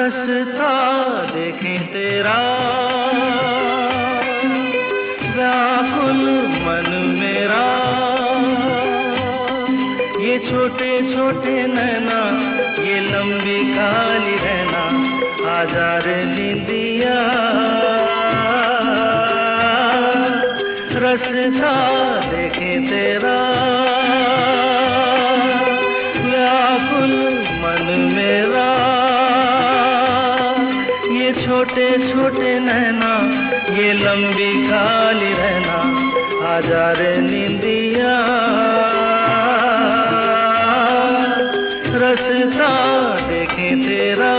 रसता देखें तेरा व्याकुल मन मेरा, ये छोटे छोटे नैना, ये लंबी काली रहना, आजा रे नींदिया। रसता देखें तेरा व्याकुल मन मेरा, ये छोटे छोटे नैना, ये लंबी काली रहना, आजा रे नींदिया। रसता देखें तेरा।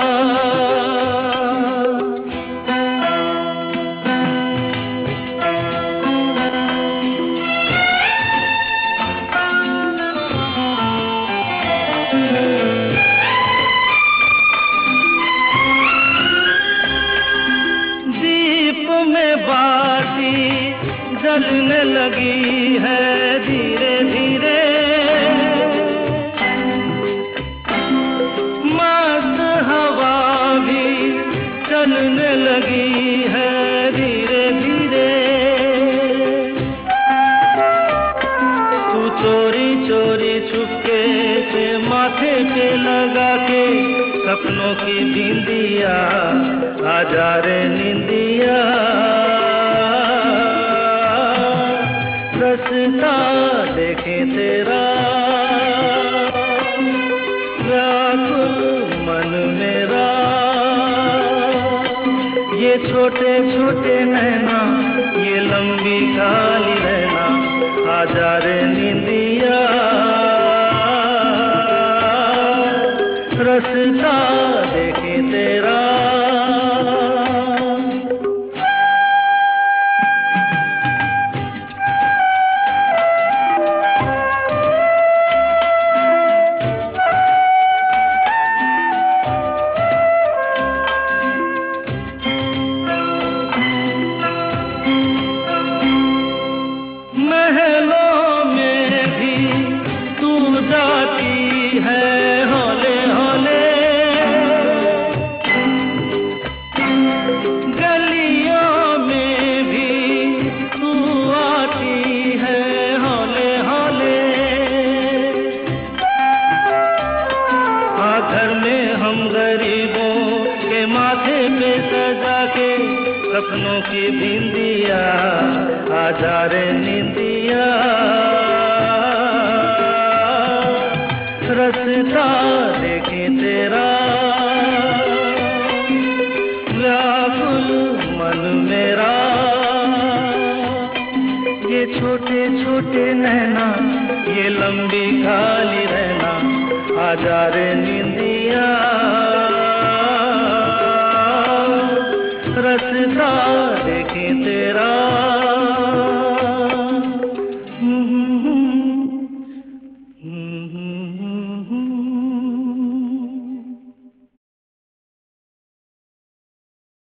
दीप में बाती जलने लगी है धीरे धीरे, मस्त हवा भी चलने लगी है धीरे धीरे। तू चोरी चोरी छुपके से माथे पे लगा के सपनों की बिंदिया, आजा रे नींदिया। रसता देखें तेरा व्याकुल मन मेरा, ये छोटे छोटे नैना, ये लंबी काली रहना, आजा रे नींदिया। रसता देखें तेरा। महलों में भी तू जाती है हौले हौले, गलियों में भी तू आती है हौले हौले। हाँ, घर में हम गरीबों के माथे पे सजा के सपनों की बिंदिया, आजा रे नींदिया। रसता देखें तेरा व्याकुल मन मेरा, ये छोटे छोटे नैना, ये लंबी काली रहना, आजा रे नींदिया। रसता देखें तेरा।